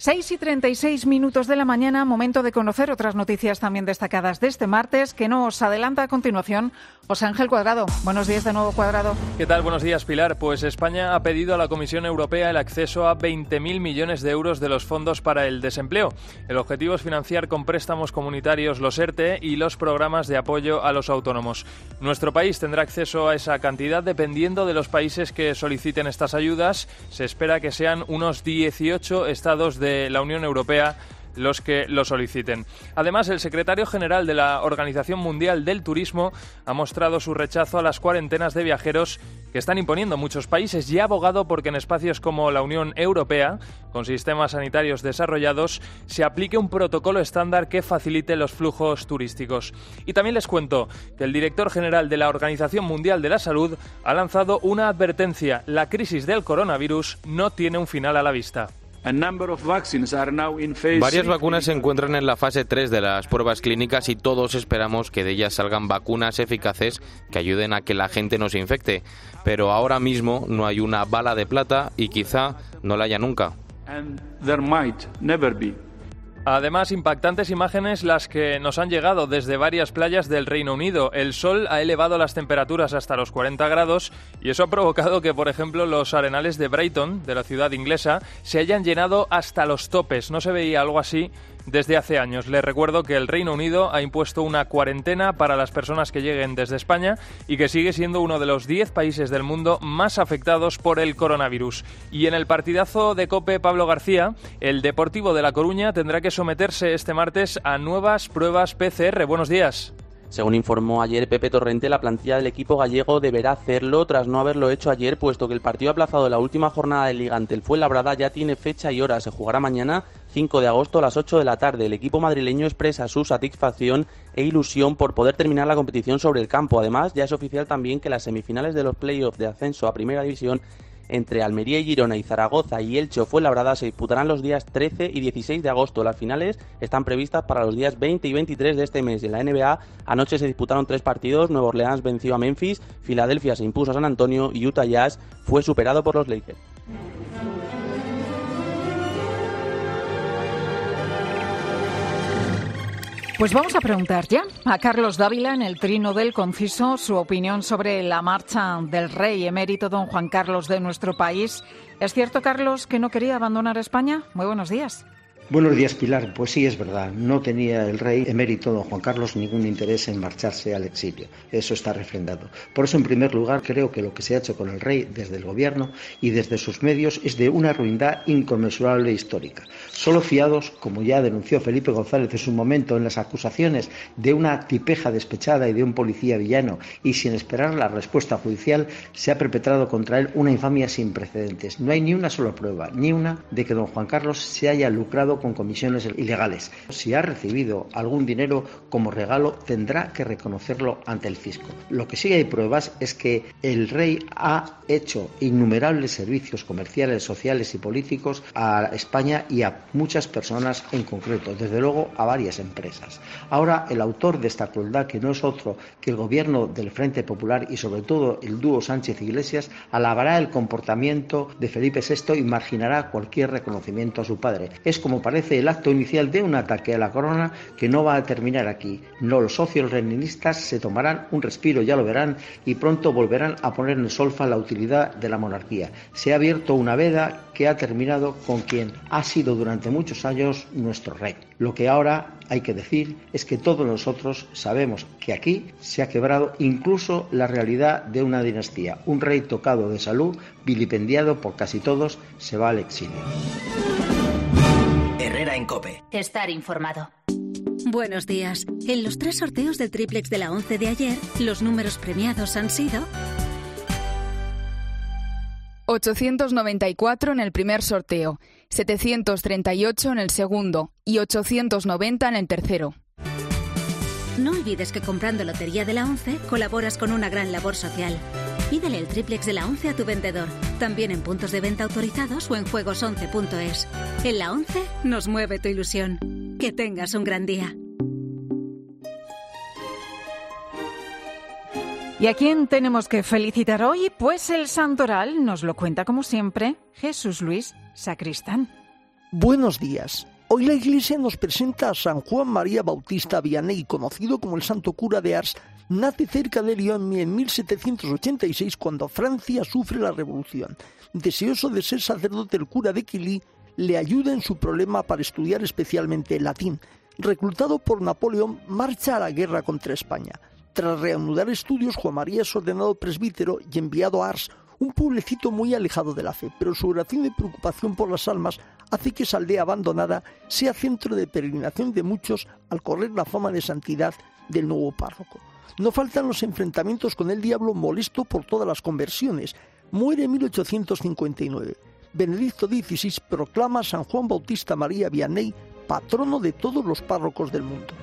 6:36 de la mañana, momento de conocer otras noticias también destacadas de este martes que nos adelanta a continuación José Ángel Cuadrado. Buenos días de nuevo, Cuadrado. ¿Qué tal? Buenos días, Pilar. Pues España ha pedido a la Comisión Europea el acceso a 20.000 millones de euros de los fondos para el desempleo. El objetivo es financiar con préstamos comunitarios los ERTE y los programas de apoyo a los autónomos. Nuestro país tendrá acceso a esa cantidad dependiendo de los países que soliciten estas ayudas. Se espera que sean unos 18 estados de la Unión Europea los que lo soliciten. Además, el secretario general de la Organización Mundial del Turismo ha mostrado su rechazo a las cuarentenas de viajeros que están imponiendo muchos países y ha abogado porque en espacios como la Unión Europea, con sistemas sanitarios desarrollados, se aplique un protocolo estándar que facilite los flujos turísticos. Y también les cuento que el director general de la Organización Mundial de la Salud ha lanzado una advertencia: la crisis del coronavirus no tiene un final a la vista. Varias vacunas se encuentran en la fase 3 de las pruebas clínicas y todos esperamos que de ellas salgan vacunas eficaces que ayuden a que la gente no se infecte. Pero ahora mismo no hay una bala de plata y quizá no la haya nunca. Además, impactantes imágenes las que nos han llegado desde varias playas del Reino Unido. El sol ha elevado las temperaturas hasta los 40 grados y eso ha provocado que, por ejemplo, los arenales de Brighton, de la ciudad inglesa, se hayan llenado hasta los topes. No se veía algo así desde hace años. Les recuerdo que el Reino Unido ha impuesto una cuarentena para las personas que lleguen desde España y que sigue siendo uno de los 10 países del mundo más afectados por el coronavirus. Y en el partidazo de COPE Pablo García, el Deportivo de La Coruña tendrá que someterse este martes a nuevas pruebas PCR. Buenos días. Según informó ayer Pepe Torrente, la plantilla del equipo gallego deberá hacerlo tras no haberlo hecho ayer, puesto que el partido aplazado de la última jornada de Liga ante el Fuenlabrada ya tiene fecha y hora. Se jugará mañana, 5 de agosto, a las 8 de la tarde. El equipo madrileño expresa su satisfacción e ilusión por poder terminar la competición sobre el campo. Además, ya es oficial también que las semifinales de los playoffs de ascenso a Primera División entre Almería y Girona y Zaragoza y Elche o Fuenlabrada se disputarán los días 13 y 16 de agosto. Las finales están previstas para los días 20 y 23 de este mes. En la NBA anoche se disputaron 3 partidos. Nueva Orleans venció a Memphis, Filadelfia se impuso a San Antonio y Utah Jazz fue superado por los Lakers. Pues vamos a preguntar ya a Carlos Dávila, en el Trino del Conciso, su opinión sobre la marcha del rey emérito don Juan Carlos de nuestro país. ¿Es cierto, Carlos, que no quería abandonar España? Muy buenos días. Buenos días, Pilar. Pues sí, es verdad, no tenía el rey emérito don Juan Carlos ningún interés en marcharse al exilio. Eso está refrendado. Por eso, en primer lugar, creo que lo que se ha hecho con el rey desde el gobierno y desde sus medios es de una ruindad inconmensurable e histórica. Solo fiados, como ya denunció Felipe González en su momento, en las acusaciones de una tipeja despechada y de un policía villano, y sin esperar la respuesta judicial, se ha perpetrado contra él una infamia sin precedentes. No hay ni una sola prueba, ni una, de que don Juan Carlos se haya lucrado con comisiones ilegales. Si ha recibido algún dinero como regalo, tendrá que reconocerlo ante el fisco. Lo que sí hay pruebas es que el rey ha hecho innumerables servicios comerciales, sociales y políticos a España y a muchas personas en concreto, desde luego a varias empresas. Ahora, el autor de esta crueldad, que no es otro que el gobierno del Frente Popular y sobre todo el dúo Sánchez-Iglesias, alabará el comportamiento de Felipe VI y marginará cualquier reconocimiento a su padre. Es, como parece, el acto inicial de un ataque a la corona que no va a terminar aquí. No, los socios reinistas se tomarán un respiro, ya lo verán, y pronto volverán a poner en solfa la utilidad de la monarquía. Se ha abierto una veda que ha terminado con quien ha sido durante muchos años nuestro rey. Lo que ahora hay que decir es que todos nosotros sabemos que aquí se ha quebrado incluso la realidad de una dinastía. Un rey tocado de salud, vilipendiado por casi todos, se va al exilio. Herrera en COPE. Estar informado. Buenos días. En los 3 sorteos del triplex de la 11 de ayer, los números premiados han sido 894 en el primer sorteo, 738 en el segundo y 890 en el tercero. No olvides que comprando Lotería de la 11 colaboras con una gran labor social. Pídele el triplex de la 11 a tu vendedor, también en puntos de venta autorizados o en juegos11.es. En la 11 nos mueve tu ilusión. Que tengas un gran día. ¿Y a quién tenemos que felicitar hoy? Pues el santoral nos lo cuenta, como siempre, Jesús Luis Sacristán. Buenos días. Hoy la Iglesia nos presenta a San Juan María Bautista Vianney, conocido como el Santo Cura de Ars. Nace cerca de Lyon en 1786, cuando Francia sufre la Revolución. Deseoso de ser sacerdote, el cura de Quilí le ayuda en su problema para estudiar especialmente el latín. Reclutado por Napoleón, marcha a la guerra contra España. Tras reanudar estudios, Juan María es ordenado presbítero y enviado a Ars, un pueblecito muy alejado de la fe, pero su oración y preocupación por las almas hace que esa aldea abandonada sea centro de peregrinación de muchos al correr la fama de santidad del nuevo párroco. No faltan los enfrentamientos con el diablo, molesto por todas las conversiones. Muere en 1859. Benedicto XVI proclama a San Juan Bautista María Vianney patrono de todos los párrocos del mundo.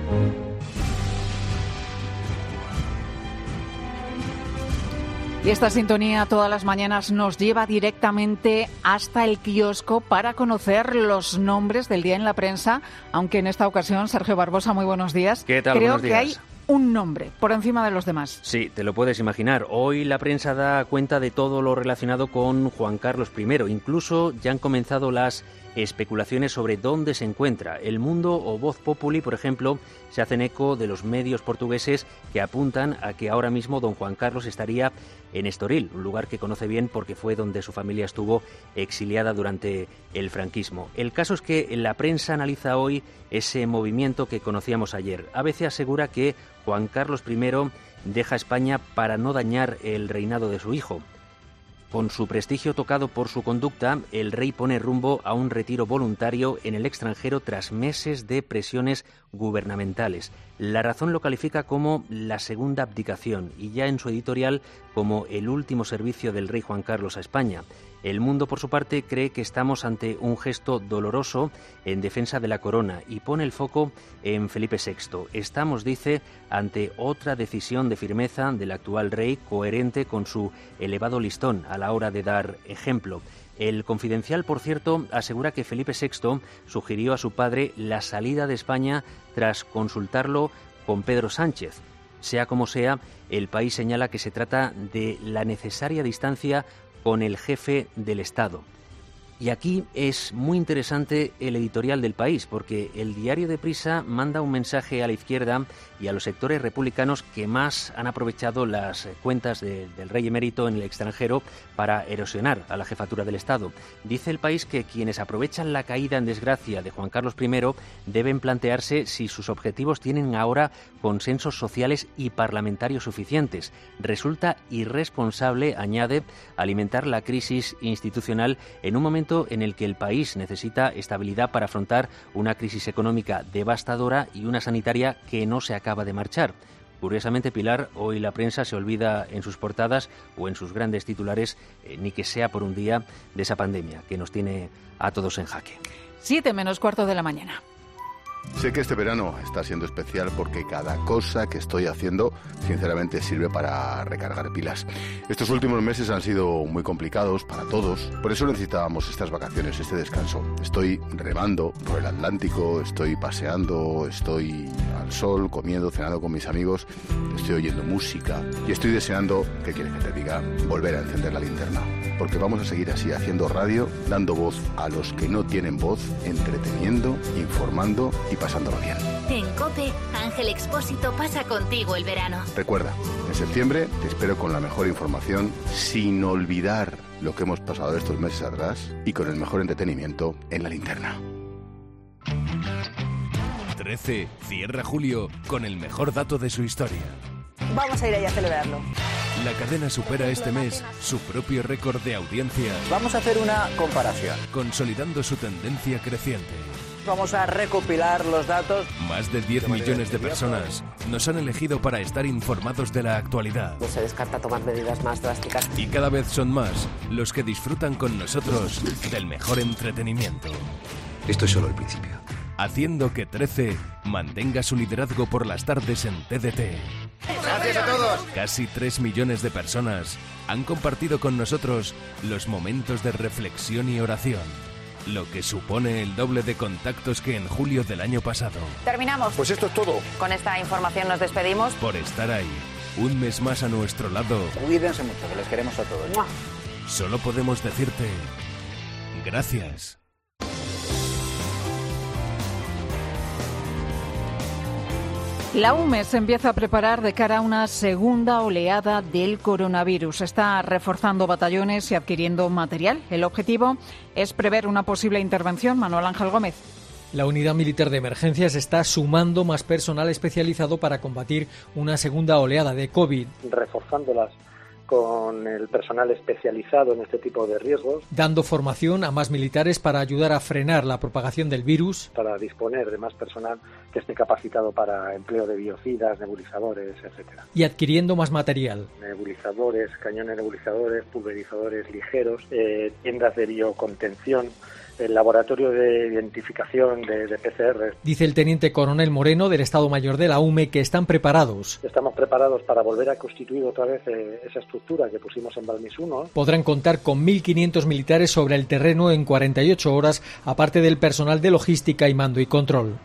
Y esta sintonía todas las mañanas nos lleva directamente hasta el kiosco para conocer los nombres del día en la prensa, aunque en esta ocasión, Sergio Barbosa, muy buenos días. ¿Qué tal? Creo Buenos días. Que hay un nombre por encima de los demás. Sí, te lo puedes imaginar. Hoy la prensa da cuenta de todo lo relacionado con Juan Carlos I. Incluso ya han comenzado las especulaciones sobre dónde se encuentra. El Mundo o Voz Populi, por ejemplo, se hacen eco de los medios portugueses que apuntan a que ahora mismo don Juan Carlos estaría en Estoril, un lugar que conoce bien porque fue donde su familia estuvo exiliada durante el franquismo. El caso es que la prensa analiza hoy ese movimiento que conocíamos ayer. ABC asegura que Juan Carlos I deja España para no dañar el reinado de su hijo. Con su prestigio tocado por su conducta, el rey pone rumbo a un retiro voluntario en el extranjero tras meses de presiones gubernamentales. La Razón lo califica como la segunda abdicación y ya en su editorial como el último servicio del rey Juan Carlos a España. El Mundo, por su parte, cree que estamos ante un gesto doloroso en defensa de la corona y pone el foco en Felipe VI. Estamos, dice, ante otra decisión de firmeza del actual rey, coherente con su elevado listón a la hora de dar ejemplo. El Confidencial, por cierto, asegura que Felipe VI sugirió a su padre la salida de España tras consultarlo con Pedro Sánchez. Sea como sea, el país señala que se trata de la necesaria distancia con el jefe del Estado. Y aquí es muy interesante el editorial del País, porque el diario Deprisa manda un mensaje a la izquierda y a los sectores republicanos que más han aprovechado las cuentas del rey emérito en el extranjero para erosionar a la jefatura del Estado. Dice el País que quienes aprovechan la caída en desgracia de Juan Carlos I deben plantearse si sus objetivos tienen ahora consensos sociales y parlamentarios suficientes. Resulta irresponsable, añade, alimentar la crisis institucional en un momento en el que el país necesita estabilidad para afrontar una crisis económica devastadora y una sanitaria que no se acaba de marchar. Curiosamente, Pilar, hoy la prensa se olvida en sus portadas o en sus grandes titulares, ni que sea por un día, de esa pandemia que nos tiene a todos en jaque. 7:15 de la mañana. Sé que este verano está siendo especial porque cada cosa que estoy haciendo, sinceramente, sirve para recargar pilas. Estos últimos meses han sido muy complicados para todos, por eso necesitábamos estas vacaciones, este descanso. Estoy remando por el Atlántico, estoy paseando, estoy al sol, comiendo, cenando con mis amigos, estoy oyendo música y estoy deseando, ¿qué quieres que te diga?, volver a encender la linterna. Porque vamos a seguir así, haciendo radio, dando voz a los que no tienen voz, entreteniendo, informando y pasándolo bien. En COPE, Ángel Expósito pasa contigo el verano. Recuerda, en septiembre te espero con la mejor información, sin olvidar lo que hemos pasado estos meses atrás y con el mejor entretenimiento en la linterna. 13 cierra julio con el mejor dato de su historia. Vamos a ir allá a celebrarlo. La cadena supera este mes su propio récord de audiencia. Vamos a hacer una comparación. Consolidando su tendencia creciente. Vamos a recopilar los datos. Más de 10 millones de personas nos han elegido para estar informados de la actualidad. No se descarta tomar medidas más drásticas. Y cada vez son más los que disfrutan con nosotros del mejor entretenimiento. Esto es solo el principio. Haciendo que 13 mantenga su liderazgo por las tardes en TDT. ¡Gracias a todos! Casi 3 millones de personas han compartido con nosotros los momentos de reflexión y oración, lo que supone el doble de contactos que en julio del año pasado. Terminamos. Pues esto es todo. Con esta información nos despedimos. Por estar ahí, un mes más a nuestro lado. Cuídense mucho, que les queremos a todos. ¡Mua! Solo podemos decirte gracias. La UME se empieza a preparar de cara a una segunda oleada del coronavirus. Está reforzando batallones y adquiriendo material. El objetivo es prever una posible intervención. Manuel Ángel Gómez. La Unidad Militar de Emergencias está sumando más personal especializado para combatir una segunda oleada de COVID. Reforzándolas con el personal especializado en este tipo de riesgos. Dando formación a más militares para ayudar a frenar la propagación del virus. Para disponer de más personal que esté capacitado para empleo de biocidas, nebulizadores, etcétera. Y adquiriendo más material. Nebulizadores, cañones nebulizadores, pulverizadores ligeros, tiendas de biocontención, el laboratorio de identificación de PCR. Dice el teniente coronel Moreno del Estado Mayor de la UME que están preparados. Estamos preparados para volver a constituir otra vez esa estructura que pusimos en Balmis 1. Podrán contar con 1.500 militares sobre el terreno en 48 horas, aparte del personal de logística y mando y control.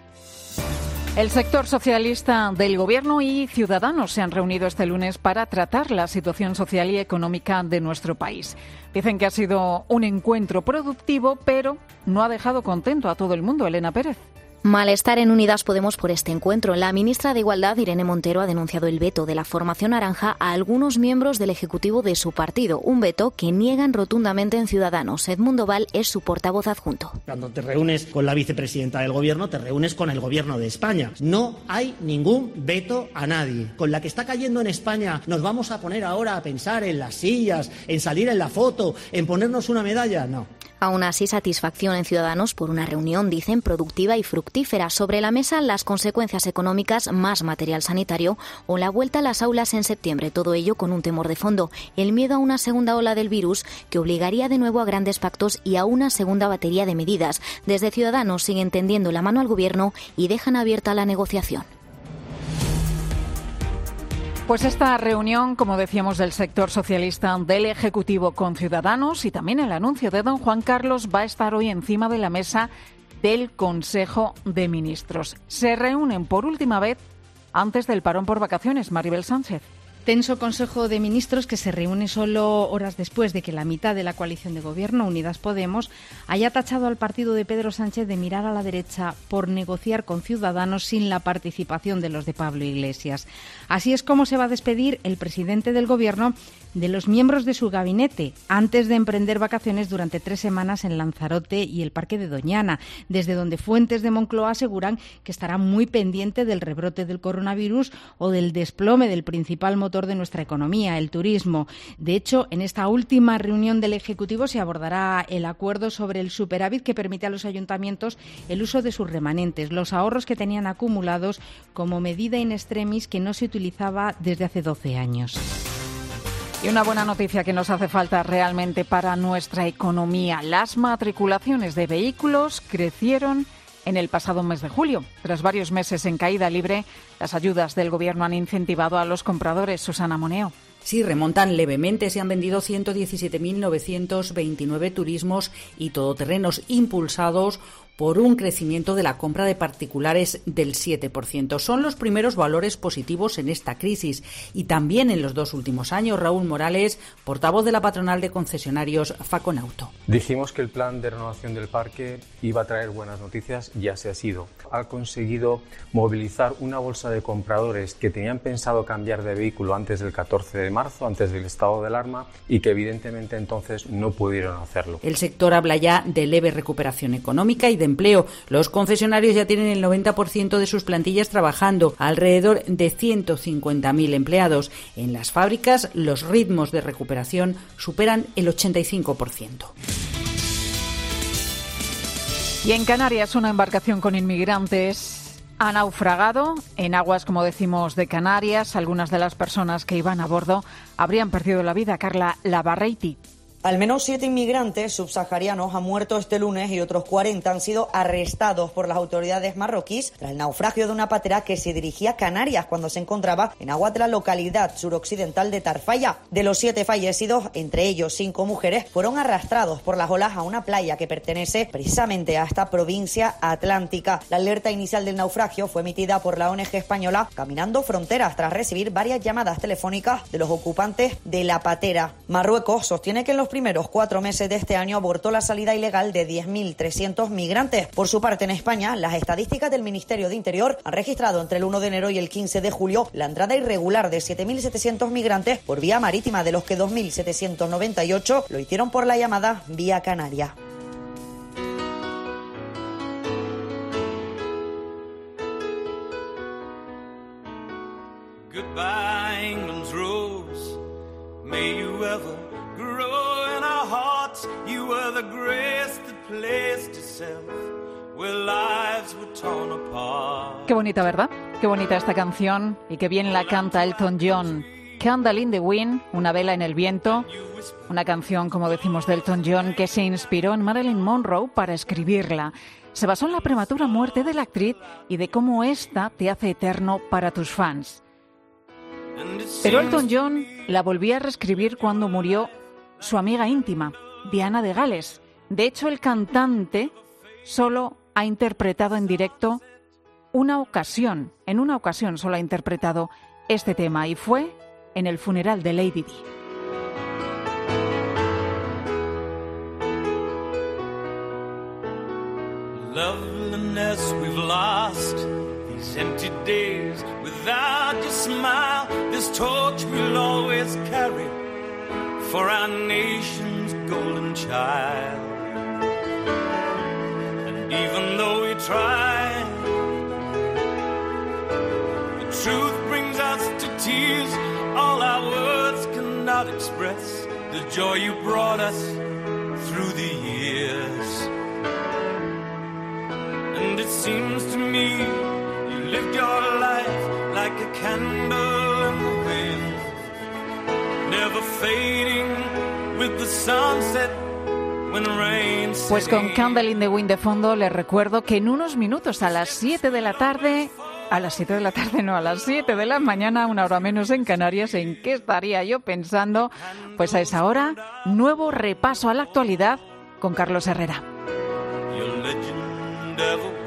El sector socialista del Gobierno y Ciudadanos se han reunido este lunes para tratar la situación social y económica de nuestro país. Dicen que ha sido un encuentro productivo, pero no ha dejado contento a todo el mundo. Elena Pérez. Malestar en Unidas Podemos por este encuentro. La ministra de Igualdad, Irene Montero, ha denunciado el veto de la formación naranja a algunos miembros del Ejecutivo de su partido. Un veto que niegan rotundamente en Ciudadanos. Edmundo Val es su portavoz adjunto. Cuando te reúnes con la vicepresidenta del Gobierno, te reúnes con el Gobierno de España. No hay ningún veto a nadie. Con la que está cayendo en España, ¿nos vamos a poner ahora a pensar en las sillas, en salir en la foto, en ponernos una medalla? No. Aún así, satisfacción en Ciudadanos por una reunión, dicen, productiva y fructífera. Sobre la mesa, las consecuencias económicas, más material sanitario o la vuelta a las aulas en septiembre. Todo ello con un temor de fondo, el miedo a una segunda ola del virus que obligaría de nuevo a grandes pactos y a una segunda batería de medidas. Desde Ciudadanos siguen tendiendo la mano al Gobierno y dejan abierta la negociación. Pues esta reunión, como decíamos, del sector socialista del Ejecutivo con Ciudadanos y también el anuncio de don Juan Carlos va a estar hoy encima de la mesa del Consejo de Ministros. Se reúnen por última vez antes del parón por vacaciones. Maribel Sánchez. Tenso Consejo de Ministros que se reúne solo horas después de que la mitad de la coalición de gobierno, Unidas Podemos, haya tachado al partido de Pedro Sánchez de mirar a la derecha por negociar con Ciudadanos sin la participación de los de Pablo Iglesias. Así es como se va a despedir el presidente del Gobierno de los miembros de su gabinete antes de emprender vacaciones durante 3 semanas en Lanzarote y el Parque de Doñana, desde donde fuentes de Moncloa aseguran que estará muy pendiente del rebrote del coronavirus o del desplome del principal motor de nuestra economía, el turismo. De hecho, en esta última reunión del Ejecutivo se abordará el acuerdo sobre el superávit que permite a los ayuntamientos el uso de sus remanentes, los ahorros que tenían acumulados como medida in extremis que no se utilizaba desde hace 12 años. Y una buena noticia que nos hace falta realmente para nuestra economía. Las matriculaciones de vehículos crecieron en el pasado mes de julio. Tras varios meses en caída libre, las ayudas del Gobierno han incentivado a los compradores. Susana Moneo. Sí, remontan levemente. Se han vendido 117.929 turismos y todoterrenos impulsados por un crecimiento de la compra de particulares del 7%. Son los primeros valores positivos en esta crisis y también en los 2 últimos años. Raúl Morales, portavoz de la patronal de concesionarios Faconauto. Dijimos que el plan de renovación del parque iba a traer buenas noticias, ya se ha sido. Ha conseguido movilizar una bolsa de compradores que tenían pensado cambiar de vehículo antes del 14 de marzo, antes del estado de alarma, y que evidentemente entonces no pudieron hacerlo. El sector habla ya de leve recuperación económica y de empleo. Los concesionarios ya tienen el 90% de sus plantillas trabajando, alrededor de 150.000 empleados. En las fábricas, los ritmos de recuperación superan el 85%. Y en Canarias, una embarcación con inmigrantes ha naufragado en aguas, como decimos, de Canarias. Algunas de las personas que iban a bordo habrían perdido la vida. Carla Lavarreiti. Al menos 7 inmigrantes subsaharianos han muerto este lunes y otros 40 han sido arrestados por las autoridades marroquíes tras el naufragio de una patera que se dirigía a Canarias cuando se encontraba en aguas de la localidad suroccidental de Tarfaya. De los 7 fallecidos, entre ellos 5 mujeres, fueron arrastrados por las olas a una playa que pertenece precisamente a esta provincia atlántica. La alerta inicial del naufragio fue emitida por la ONG española Caminando Fronteras tras recibir varias llamadas telefónicas de los ocupantes de la patera. Marruecos sostiene que en los primeros 4 meses de este año abortó la salida ilegal de 10.300 migrantes. Por su parte, en España, las estadísticas del Ministerio de Interior han registrado entre el 1 de enero y el 15 de julio la entrada irregular de 7.700 migrantes por vía marítima, de los que 2.798 lo hicieron por la llamada vía canaria. Goodbye, England's rose. May you ever grow in our hearts. You were the grace that placed itself where lives were torn apart. Qué bonita, ¿verdad? Qué bonita esta canción y qué bien la canta Elton John. Candle in the Wind, una vela en el viento. Una canción, como decimos, de Elton John que se inspiró en Marilyn Monroe para escribirla. Se basó en la prematura muerte de la actriz y de cómo ésta te hace eterno para tus fans. Pero Elton John la volvió a reescribir cuando murió su amiga íntima, Diana de Gales. De hecho, el cantante solo ha interpretado en directo una ocasión. En una ocasión solo ha interpretado este tema y fue en el funeral de Lady Di. Loveliness we've lost, these empty days without your smile, this torch we'll always carry for our nation's golden child. And even though we try, the truth brings us to tears. All our words cannot express the joy you brought us through the years. And it seems to me you lived your life like a candle in the wind, never fading with the sunset when rain sets in. Pues con Candle in the Wind de fondo les recuerdo que en unos minutos a las 7 de la tarde, a las 7 de la tarde no, a las 7 de la mañana, una hora menos en Canarias, ¿en qué estaría yo pensando? Pues a esa hora, nuevo repaso a la actualidad con Carlos Herrera. Your legend ever